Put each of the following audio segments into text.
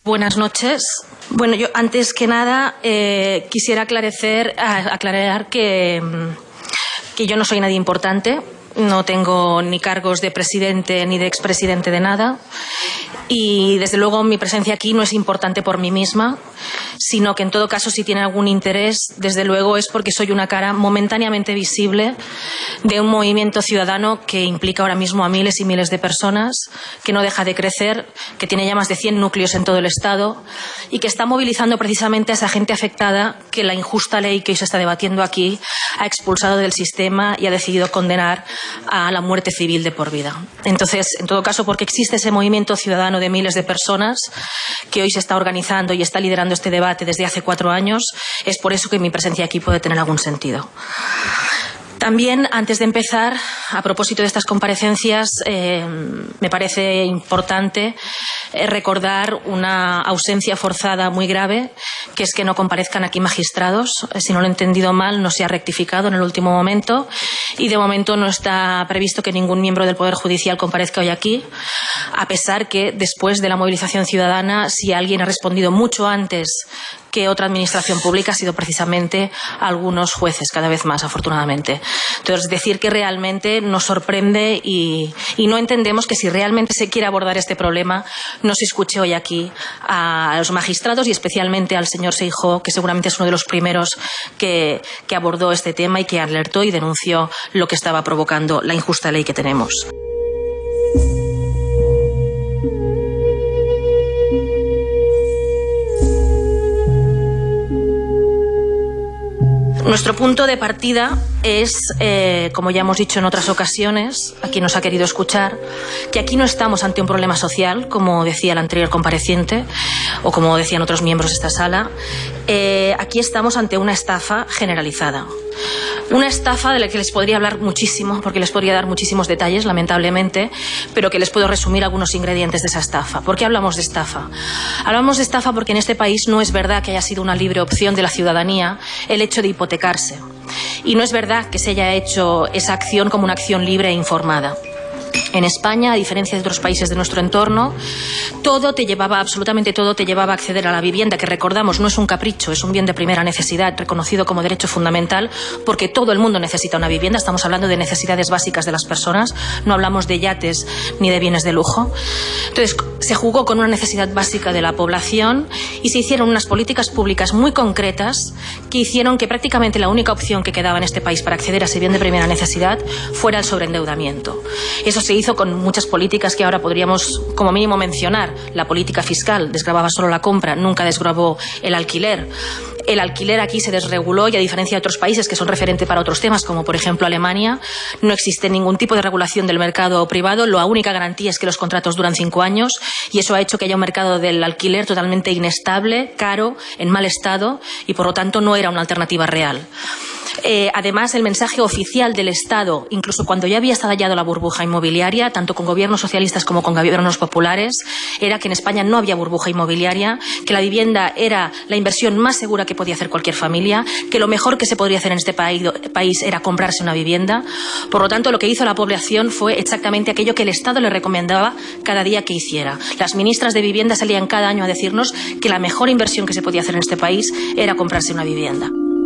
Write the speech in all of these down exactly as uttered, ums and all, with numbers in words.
Buenas noches. Bueno, yo antes que nada eh, quisiera aclarecer, aclarar que, que yo no soy nadie importante, no tengo ni cargos de presidente ni de expresidente de nada y desde luego mi presencia aquí no es importante por mí misma, sino que en todo caso si tiene algún interés, desde luego es porque soy una cara momentáneamente visible de un movimiento ciudadano que implica ahora mismo a miles y miles de personas, que no deja de crecer, que tiene ya más de cien núcleos en todo el Estado y que está movilizando precisamente a esa gente afectada que la injusta ley que hoy se está debatiendo aquí ha expulsado del sistema y ha decidido condenar a la muerte civil de por vida. Entonces, en todo caso, porque existe ese movimiento ciudadano de miles de personas que hoy se está organizando y está liderando este debate desde hace cuatro años, es por eso que mi presencia aquí puede tener algún sentido. También, antes de empezar, a propósito de estas comparecencias, eh, me parece importante eh, recordar una ausencia forzada muy grave, que es que no comparezcan aquí magistrados. Si no lo he entendido mal, no se ha rectificado en el último momento y de momento no está previsto que ningún miembro del Poder Judicial comparezca hoy aquí, a pesar que después de la movilización ciudadana, si alguien ha respondido mucho antes que otra administración pública ha sido precisamente algunos jueces, cada vez más, afortunadamente. Entonces, decir que realmente nos sorprende y, y no entendemos que si realmente se quiere abordar este problema, no se escuche hoy aquí a los magistrados y especialmente al señor Seijóo, que seguramente es uno de los primeros que, que abordó este tema y que alertó y denunció lo que estaba provocando la injusta ley que tenemos. Nuestro punto de partida es, eh, como ya hemos dicho en otras ocasiones, a quien nos ha querido escuchar, que aquí no estamos ante un problema social, como decía el anterior compareciente, o como decían otros miembros de esta sala. Eh, aquí estamos ante una estafa generalizada. Una estafa de la que les podría hablar muchísimo, porque les podría dar muchísimos detalles, lamentablemente, pero que les puedo resumir algunos ingredientes de esa estafa. ¿Por qué hablamos de estafa? Hablamos de estafa porque en este país no es verdad que haya sido una libre opción de la ciudadanía el hecho de hipotecarse. Y no es verdad que se haya hecho esa acción como una acción libre e informada. En España, a diferencia de otros países de nuestro entorno, todo te llevaba, absolutamente todo te llevaba a acceder a la vivienda, que recordamos no es un capricho, es un bien de primera necesidad reconocido como derecho fundamental, porque todo el mundo necesita una vivienda. Estamos hablando de necesidades básicas de las personas, no hablamos de yates ni de bienes de lujo. Entonces, se jugó con una necesidad básica de la población y se hicieron unas políticas públicas muy concretas que hicieron que prácticamente la única opción que quedaba en este país para acceder a ese bien de primera necesidad fuera el sobreendeudamiento. Eso se hizo con muchas políticas que ahora podríamos como mínimo mencionar. La política fiscal desgravaba solo la compra, nunca desgravó el alquiler. El alquiler aquí se desreguló y, a diferencia de otros países que son referente para otros temas, como por ejemplo Alemania, no existe ningún tipo de regulación del mercado privado. La única garantía es que los contratos duran cinco años y eso ha hecho que haya un mercado del alquiler totalmente inestable, caro, en mal estado y por lo tanto no era una alternativa real. Eh, además, el mensaje oficial del Estado, incluso cuando ya había estallado la burbuja inmobiliaria, tanto con gobiernos socialistas como con gobiernos populares, era que en España no había burbuja inmobiliaria, que la vivienda era la inversión más segura que podía hacer cualquier familia, que lo mejor que se podría hacer en este país, país era comprarse una vivienda. Por lo tanto, lo que hizo la población fue exactamente aquello que el Estado le recomendaba cada día que hiciera. Las ministras de vivienda salían cada año a decirnos que la mejor inversión que se podía hacer en este país era comprarse una vivienda.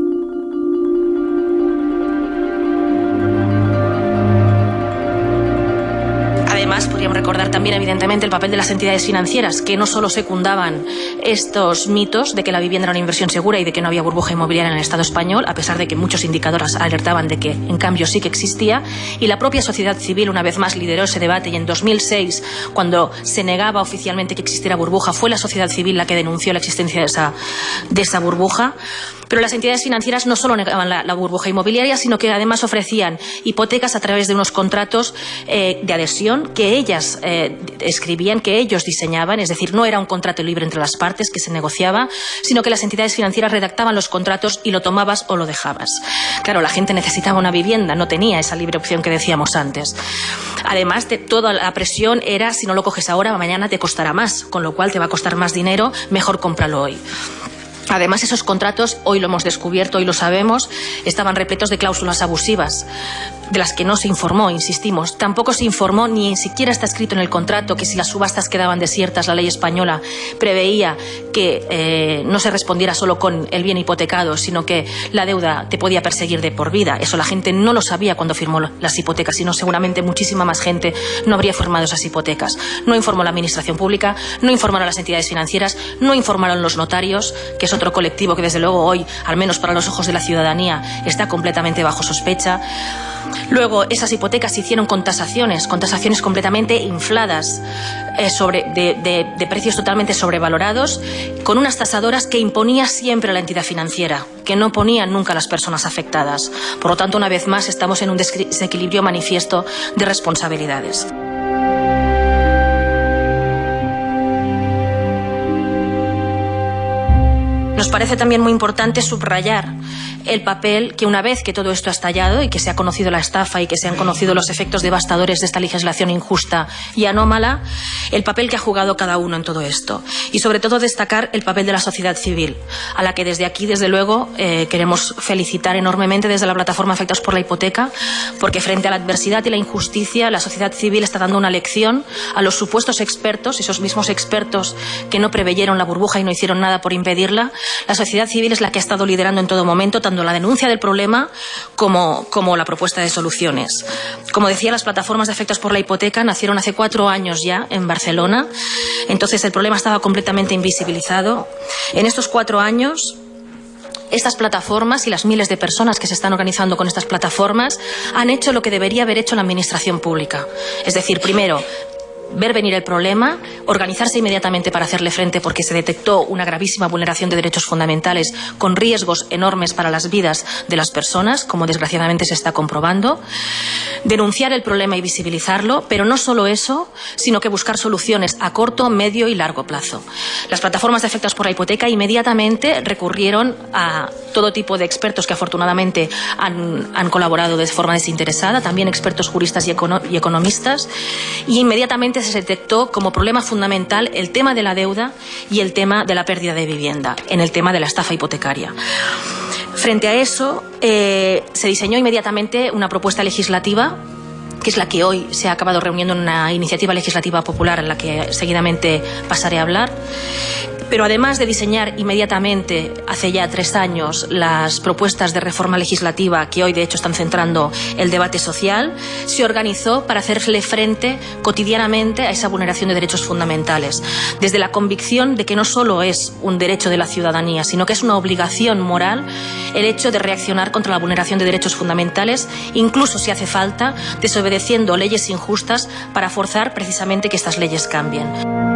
Además, podríamos recordar también, evidentemente, el papel de las entidades financieras, que no solo secundaban estos mitos de que la vivienda era una inversión segura y de que no había burbuja inmobiliaria en el Estado español, a pesar de que muchos indicadores alertaban de que, en cambio, sí que existía, y la propia sociedad civil, una vez más, lideró ese debate, y en dos mil seis, cuando se negaba oficialmente que existiera burbuja, fue la sociedad civil la que denunció la existencia de esa, de esa burbuja. Pero las entidades financieras no solo negaban la, la burbuja inmobiliaria, sino que además ofrecían hipotecas a través de unos contratos eh, de adhesión que ellas eh, escribían, que ellos diseñaban, es decir, no era un contrato libre entre las partes que se negociaba, sino que las entidades financieras redactaban los contratos y lo tomabas o lo dejabas. Claro, la gente necesitaba una vivienda, no tenía esa libre opción que decíamos antes. Además, de toda la presión era, si no lo coges ahora, mañana te costará más, con lo cual te va a costar más dinero, mejor cómpralo hoy. Además, esos contratos, hoy lo hemos descubierto, hoy lo sabemos, estaban repletos de cláusulas abusivas. de las que no se informó, insistimos. Tampoco se informó, ni siquiera está escrito en el contrato, que si las subastas quedaban desiertas, la ley española preveía que eh, no se respondiera solo con el bien hipotecado, sino que la deuda te podía perseguir de por vida. Eso la gente no lo sabía cuando firmó las hipotecas, sino seguramente muchísima más gente no habría firmado esas hipotecas. No informó la administración pública, no informaron las entidades financieras, no informaron los notarios, que es otro colectivo que desde luego hoy, al menos para los ojos de la ciudadanía, está completamente bajo sospecha. Luego, esas hipotecas se hicieron con tasaciones, con tasaciones completamente infladas, eh, sobre, de, de, de precios totalmente sobrevalorados, con unas tasadoras que imponía siempre la entidad financiera, que no ponían nunca a las personas afectadas. Por lo tanto, una vez más, estamos en un desequilibrio manifiesto de responsabilidades. Nos parece también muy importante subrayar el papel que, una vez que todo esto ha estallado y que se ha conocido la estafa y que se han conocido los efectos devastadores de esta legislación injusta y anómala, el papel que ha jugado cada uno en todo esto. Y sobre todo destacar el papel de la sociedad civil, a la que desde aquí, desde luego, eh, queremos felicitar enormemente desde la plataforma Afectados por la Hipoteca, porque frente a la adversidad y la injusticia, la sociedad civil está dando una lección a los supuestos expertos, esos mismos expertos que no preveyeron la burbuja y no hicieron nada por impedirla. La sociedad civil es la que ha estado liderando en todo momento tanto la denuncia del problema como, como la propuesta de soluciones. Como decía, las plataformas de Afectados por la Hipoteca nacieron hace cuatro años ya en Barcelona. Entonces el problema estaba completamente invisibilizado. En estos cuatro años, estas plataformas y las miles de personas que se están organizando con estas plataformas han hecho lo que debería haber hecho la administración pública. Es decir, primero, ver venir el problema, organizarse inmediatamente para hacerle frente porque se detectó una gravísima vulneración de derechos fundamentales con riesgos enormes para las vidas de las personas, como desgraciadamente se está comprobando, denunciar el problema y visibilizarlo, pero no solo eso, sino que buscar soluciones a corto, medio y largo plazo. Las plataformas de Afectados por la Hipoteca inmediatamente recurrieron a todo tipo de expertos que afortunadamente han, han colaborado de forma desinteresada, también expertos juristas y, econo y economistas, y inmediatamente se detectó como problema fundamental el tema de la deuda y el tema de la pérdida de vivienda, en el tema de la estafa hipotecaria. Frente a eso, eh, se diseñó inmediatamente una propuesta legislativa, que es la que hoy se ha acabado reuniendo en una iniciativa legislativa popular en la que seguidamente pasaré a hablar. Pero además de diseñar inmediatamente, hace ya tres años, las propuestas de reforma legislativa que hoy de hecho están centrando el debate social, se organizó para hacerle frente cotidianamente a esa vulneración de derechos fundamentales, desde la convicción de que no solo es un derecho de la ciudadanía, sino que es una obligación moral el hecho de reaccionar contra la vulneración de derechos fundamentales, incluso si hace falta, desobedeciendo leyes injustas para forzar precisamente que estas leyes cambien.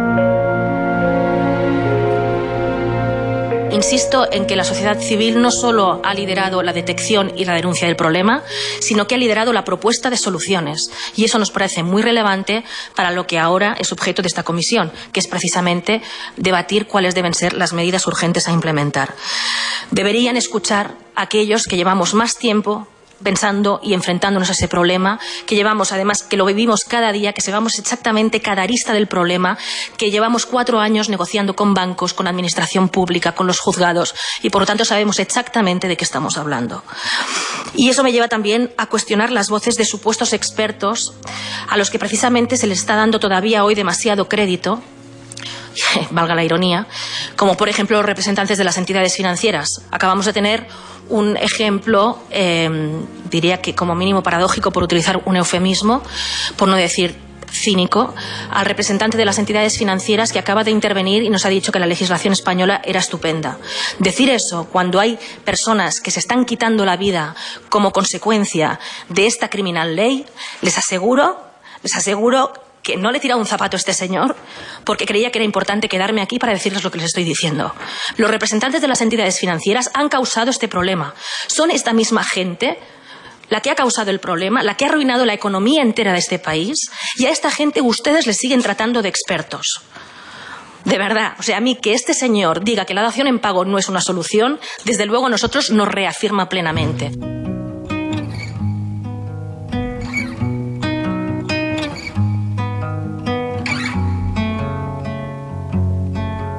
Insisto en que la sociedad civil no solo ha liderado la detección y la denuncia del problema, sino que ha liderado la propuesta de soluciones. Y eso nos parece muy relevante para lo que ahora es objeto de esta comisión, que es precisamente debatir cuáles deben ser las medidas urgentes a implementar. Deberían escuchar a aquellos que llevamos más tiempo pensando y enfrentándonos a ese problema, que llevamos, además, que lo vivimos cada día, que sabemos exactamente cada arista del problema, que llevamos cuatro años negociando con bancos, con administración pública, con los juzgados, y por lo tanto sabemos exactamente de qué estamos hablando. Y eso me lleva también a cuestionar las voces de supuestos expertos a los que precisamente se les está dando todavía hoy demasiado crédito, valga la ironía, como por ejemplo los representantes de las entidades financieras. Acabamos de tener un ejemplo, eh, diría que como mínimo paradójico, por utilizar un eufemismo, por no decir cínico, al representante de las entidades financieras que acaba de intervenir y nos ha dicho que la legislación española era estupenda. Decir eso cuando hay personas que se están quitando la vida como consecuencia de esta criminal ley, les aseguro, les aseguro que no le he tirado un zapato a este señor porque creía que era importante quedarme aquí para decirles lo que les estoy diciendo. Los representantes de las entidades financieras han causado este problema. Son esta misma gente la que ha causado el problema, la que ha arruinado la economía entera de este país, y a esta gente ustedes les siguen tratando de expertos. De verdad, o sea, a mí que este señor diga que la dación en pago no es una solución, desde luego a nosotros nos reafirma plenamente.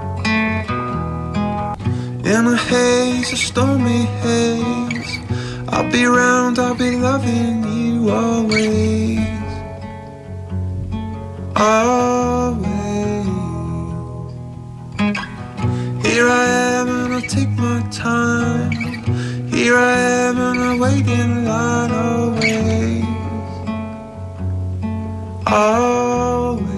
In a haze, a stormy haze, I'll be around, I'll be loving you always, always. Here I am and I'll take my time. Here I am and I'll wait in line always, always.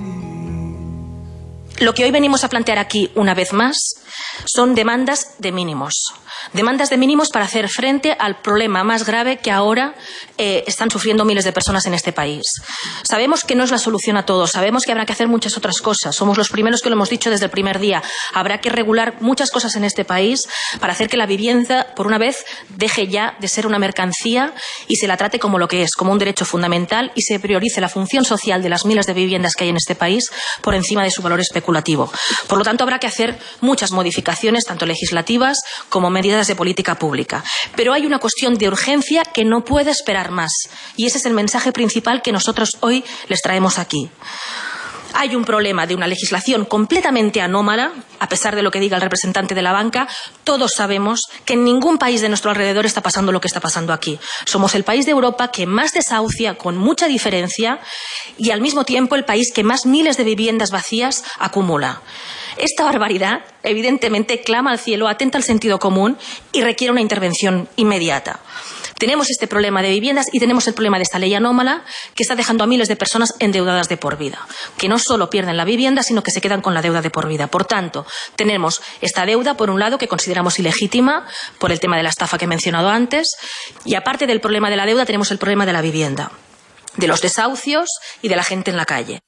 Lo que hoy venimos a plantear aquí, una vez más, son demandas de mínimos. Demandas de mínimos para hacer frente al problema más grave que ahora eh, están sufriendo miles de personas en este país. Sabemos que no es la solución a todo, sabemos que habrá que hacer muchas otras cosas. Somos los primeros que lo hemos dicho desde el primer día. Habrá que regular muchas cosas en este país para hacer que la vivienda, por una vez, deje ya de ser una mercancía y se la trate como lo que es, como un derecho fundamental, y se priorice la función social de las miles de viviendas que hay en este país por encima de su valor especulativo. Por lo tanto, habrá que hacer muchas modificaciones, tanto legislativas como medidas de política pública. Pero hay una cuestión de urgencia que no puede esperar más, y ese es el mensaje principal que nosotros hoy les traemos aquí. Hay un problema de una legislación completamente anómala, a pesar de lo que diga el representante de la banca. Todos sabemos que en ningún país de nuestro alrededor está pasando lo que está pasando aquí. Somos el país de Europa que más desahucia, con mucha diferencia, y al mismo tiempo el país que más miles de viviendas vacías acumula. Esta barbaridad, evidentemente, clama al cielo, atenta al sentido común y requiere una intervención inmediata. Tenemos este problema de viviendas y tenemos el problema de esta ley anómala que está dejando a miles de personas endeudadas de por vida, que no solo pierden la vivienda, sino que se quedan con la deuda de por vida. Por tanto, tenemos esta deuda, por un lado, que consideramos ilegítima por el tema de la estafa que he mencionado antes, y aparte del problema de la deuda, tenemos el problema de la vivienda, de los desahucios y de la gente en la calle.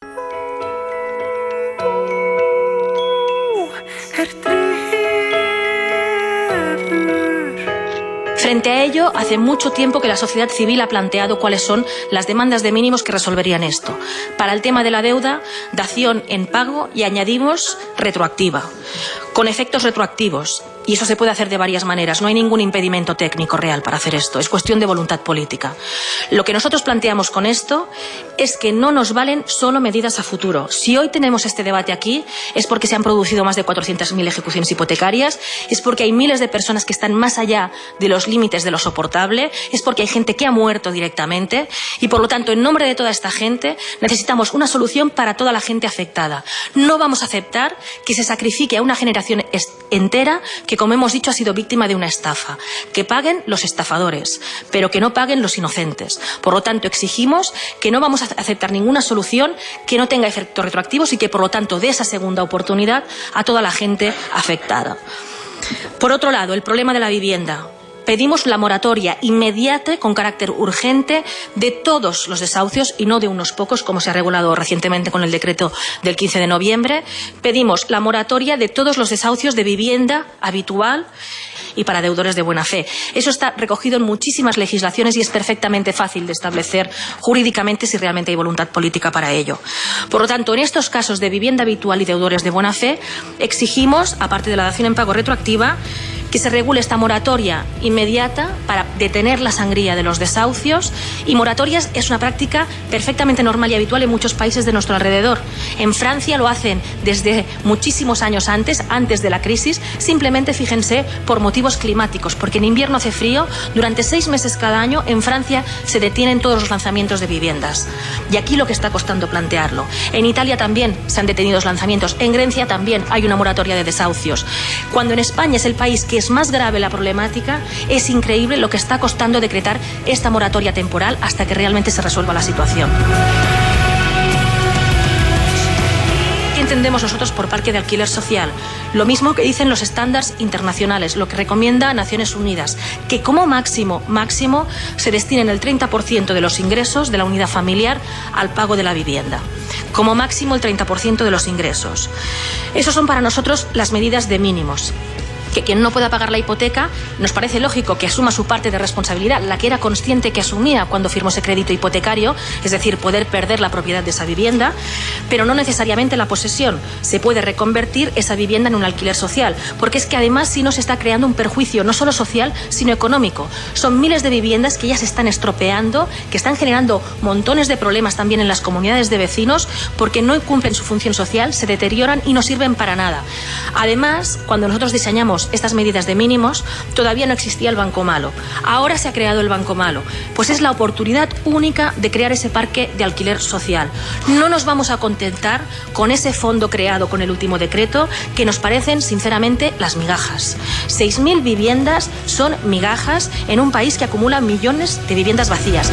Frente a ello, hace mucho tiempo que la sociedad civil ha planteado cuáles son las demandas de mínimos que resolverían esto. Para el tema de la deuda, dación en pago y añadimos retroactiva, con efectos retroactivos. Y eso se puede hacer de varias maneras. No hay ningún impedimento técnico real para hacer esto. Es cuestión de voluntad política. Lo que nosotros planteamos con esto es que no nos valen solo medidas a futuro. Si hoy tenemos este debate aquí es porque se han producido más de cuatrocientas mil ejecuciones hipotecarias, es porque hay miles de personas que están más allá de los límites de lo soportable, es porque hay gente que ha muerto directamente y, por lo tanto, en nombre de toda esta gente, necesitamos una solución para toda la gente afectada. No vamos a aceptar que se sacrifique a una generación entera que, como hemos dicho, ha sido víctima de una estafa. Que paguen los estafadores, pero que no paguen los inocentes. Por lo tanto, exigimos que no vamos a aceptar ninguna solución que no tenga efectos retroactivos y que, por lo tanto, dé esa segunda oportunidad a toda la gente afectada. Por otro lado, el problema de la vivienda. Pedimos la moratoria inmediata, con carácter urgente, de todos los desahucios y no de unos pocos, como se ha regulado recientemente con el decreto del quince de noviembre. Pedimos la moratoria de todos los desahucios de vivienda habitual y para deudores de buena fe. Eso está recogido en muchísimas legislaciones y es perfectamente fácil de establecer jurídicamente si realmente hay voluntad política para ello. Por lo tanto, en estos casos de vivienda habitual y deudores de buena fe, exigimos, aparte de la dación en pago retroactiva, que se regule esta moratoria inmediata para detener la sangría de los desahucios. Y moratorias es una práctica perfectamente normal y habitual en muchos países de nuestro alrededor. En Francia lo hacen desde muchísimos años antes, antes de la crisis, simplemente, fíjense, por motivos climáticos, porque en invierno hace frío. Durante seis meses cada año en Francia se detienen todos los lanzamientos de viviendas. Y aquí lo que está costando plantearlo. En Italia también se han detenido los lanzamientos. En Grecia también hay una moratoria de desahucios. Cuando en España es el país que es más grave la problemática, es increíble lo que está costando decretar esta moratoria temporal hasta que realmente se resuelva la situación. ¿Qué entendemos nosotros por parque de alquiler social? Lo mismo que dicen los estándares internacionales, lo que recomienda Naciones Unidas, que como máximo, máximo, se destinen el treinta por ciento de los ingresos de la unidad familiar al pago de la vivienda. Como máximo el treinta por ciento de los ingresos. Esas son para nosotros las medidas de mínimos. Que quien no pueda pagar la hipoteca, nos parece lógico que asuma su parte de responsabilidad, la que era consciente que asumía cuando firmó ese crédito hipotecario, es decir, poder perder la propiedad de esa vivienda, pero no necesariamente la posesión. Se puede reconvertir esa vivienda en un alquiler social, porque es que además si no se está creando un perjuicio no solo social, sino económico. Son miles de viviendas que ya se están estropeando, que están generando montones de problemas también en las comunidades de vecinos, porque no cumplen su función social, se deterioran y no sirven para nada. Además, cuando nosotros diseñamos teníamos estas medidas de mínimos, todavía no existía el Banco Malo. Ahora se ha creado el Banco Malo. Pues es la oportunidad única de crear ese parque de alquiler social. No nos vamos a contentar con ese fondo creado con el último decreto, que nos parecen, sinceramente, las migajas. seis mil viviendas son migajas en un país que acumula millones de viviendas vacías.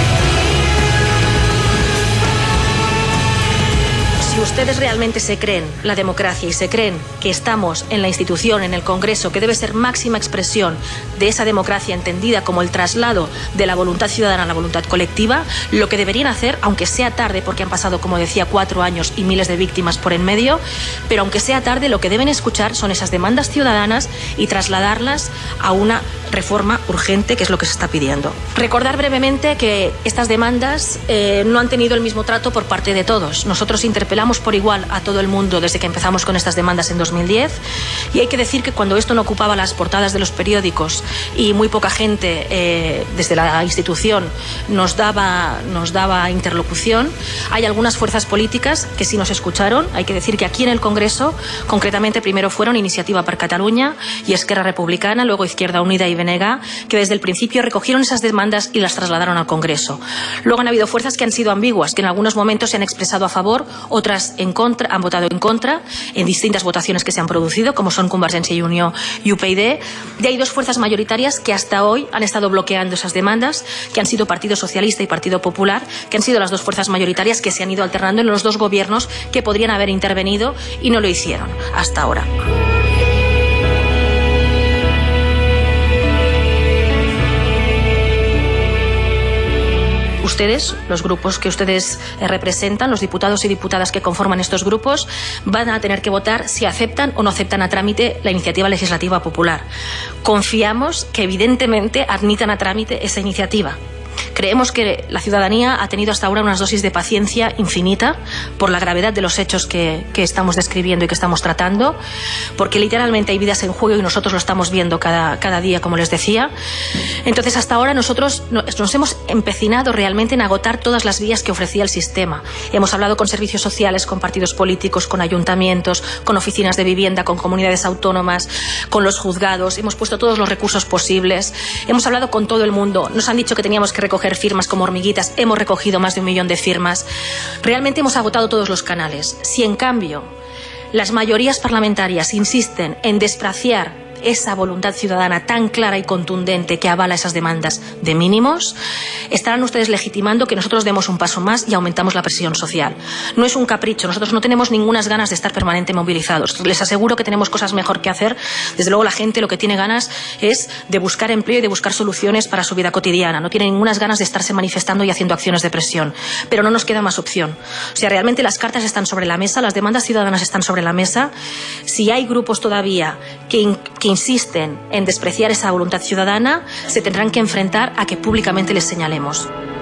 Si ustedes realmente se creen la democracia y se creen que estamos en la institución, en el Congreso, que debe ser máxima expresión de esa democracia entendida como el traslado de la voluntad ciudadana a la voluntad colectiva, lo que deberían hacer, aunque sea tarde, porque han pasado, como decía, cuatro años y miles de víctimas por en medio, pero aunque sea tarde, lo que deben escuchar son esas demandas ciudadanas y trasladarlas a una reforma urgente, que es lo que se está pidiendo. Recordar brevemente que estas demandas eh, no han tenido el mismo trato por parte de todos. Nosotros interpelamos por igual a todo el mundo desde que empezamos con estas demandas en dos mil diez, y hay que decir que cuando esto no ocupaba las portadas de los periódicos y muy poca gente eh, desde la institución nos daba, nos daba interlocución, hay algunas fuerzas políticas que sí nos escucharon. Hay que decir que aquí en el Congreso, concretamente, primero fueron Iniciativa per Catalunya y Esquerra Republicana, luego Izquierda Unida y B N G, que desde el principio recogieron esas demandas y las trasladaron al Congreso. Luego han habido fuerzas que han sido ambiguas, que en algunos momentos se han expresado a favor, otras en contra, han votado en contra en distintas votaciones que se han producido, como son Convergencia y Unió y U P y, y hay dos fuerzas mayoritarias que hasta hoy han estado bloqueando esas demandas, que han sido Partido Socialista y Partido Popular, que han sido las dos fuerzas mayoritarias que se han ido alternando en los dos gobiernos que podrían haber intervenido y no lo hicieron hasta ahora. Ustedes, los grupos que ustedes representan, los diputados y diputadas que conforman estos grupos, van a tener que votar si aceptan o no aceptan a trámite la iniciativa legislativa popular. Confiamos que evidentemente admitan a trámite esa iniciativa. Creemos que la ciudadanía ha tenido hasta ahora unas dosis de paciencia infinita por la gravedad de los hechos que, que estamos describiendo y que estamos tratando, porque literalmente hay vidas en juego y nosotros lo estamos viendo cada, cada día, como les decía. Entonces, hasta ahora nosotros nos hemos empecinado realmente en agotar todas las vías que ofrecía el sistema. Hemos hablado con servicios sociales, con partidos políticos, con ayuntamientos, con oficinas de vivienda, con comunidades autónomas, con los juzgados. Hemos puesto todos los recursos posibles. Hemos hablado con todo el mundo. Nos han dicho que teníamos que recoger firmas como hormiguitas. Hemos recogido más de un millón de firmas. Realmente hemos agotado todos los canales. Si en cambio las mayorías parlamentarias insisten en despreciar esa voluntad ciudadana tan clara y contundente que avala esas demandas de mínimos, estarán ustedes legitimando que nosotros demos un paso más y aumentamos la presión social. No es un capricho, nosotros no tenemos ninguna ganas de estar permanentemente movilizados. Les aseguro que tenemos cosas mejor que hacer. Desde luego la gente lo que tiene ganas es de buscar empleo y de buscar soluciones para su vida cotidiana. No tiene ninguna ganas de estarse manifestando y haciendo acciones de presión. Pero no nos queda más opción. O sea, realmente las cartas están sobre la mesa, las demandas ciudadanas están sobre la mesa. Si hay grupos todavía que, que insisten en despreciar esa voluntad ciudadana, se tendrán que enfrentar a que públicamente les señalemos.